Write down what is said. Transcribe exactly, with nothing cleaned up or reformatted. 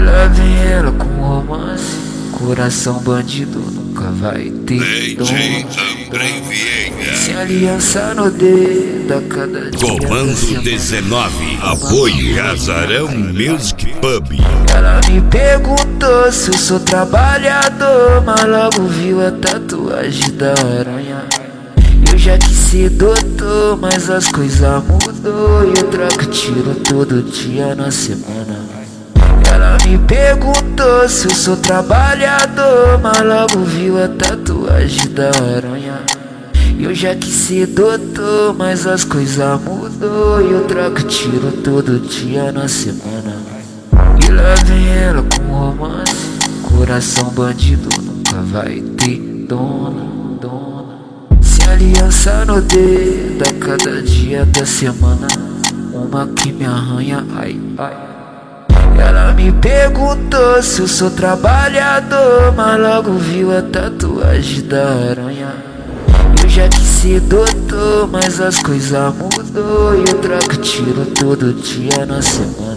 lá vem ela com romance, coração bandido nunca vai ter dono. Sem aliança no dedo a cada dia. Comando dezenove, apoio Casarão Music Pub. Ela me perguntou se eu sou trabalhador, mas logo viu a tatuagem da aranha. Eu já quis ser doutor, mas as coisas mudou e eu troco tiro todo dia na semana. Ela me perguntou se eu sou trabalhador, mas logo viu a tatuagem da aranha. Eu já quis ser doutor, mas as coisas mudou e eu troco tiro todo dia na semana. E lá vem ela com romance, coração bandido nunca vai ter dona, dona. Sem aliança no dedo a cada dia da semana, uma que me arranha, ai, ai. Ela me perguntou se eu sou trabalhador, mas logo viu a tatuagem da aranha. Eu já quis ser doutor, mas as coisas mudou e eu troco tiro todo dia na semana.